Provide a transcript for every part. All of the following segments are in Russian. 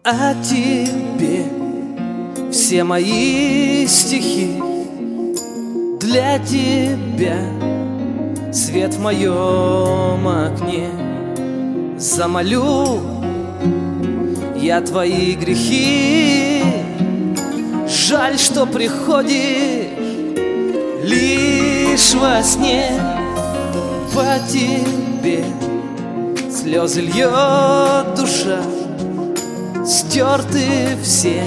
О тебе все мои стихи, для тебя свет в моем окне. Замолю я твои грехи, жаль, что приходишь лишь во сне. По тебе слезы льет душа, стерты все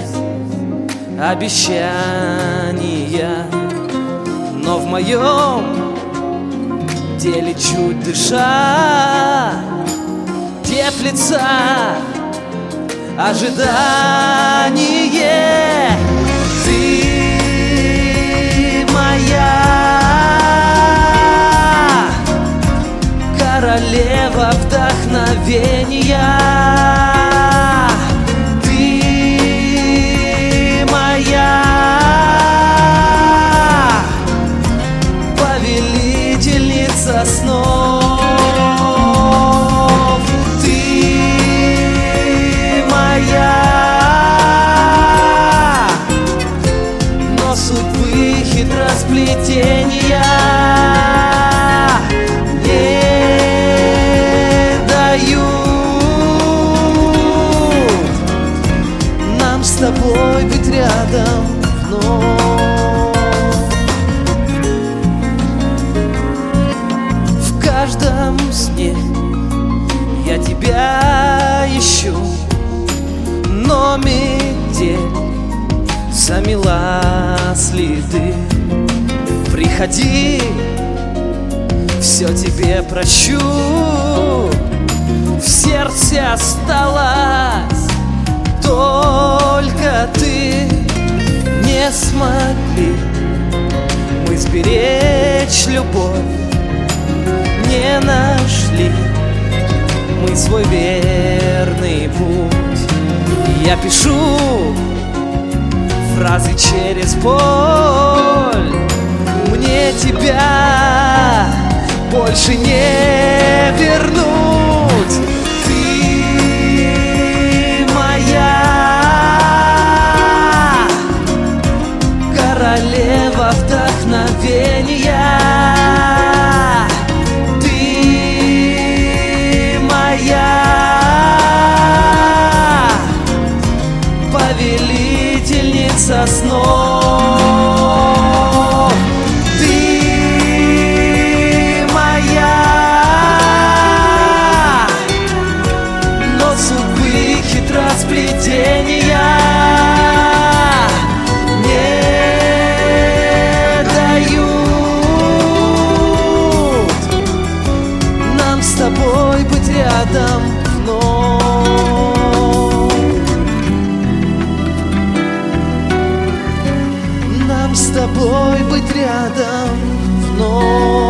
обещания, но в моем теле чуть дыша теплится ожидание. Ты моя королева вдохновения. Снов. Ты моя, но судьбы хитросплетения не дают нам с тобой быть рядом вновь. В каждом сне я тебя ищу, но метель замела следы. Приходи, все тебе прощу. В сердце осталась только ты. Не смогли мы сберечь любовь, не нашли мы свой верный путь. Я пишу фразы через боль, мне тебя больше не вернуть. Ты моя королева вдохновения. Повелительница снов. Ты моя, но судьбы хитросплетения не дают нам с тобой быть рядом вновь. С тобой быть рядом вновь.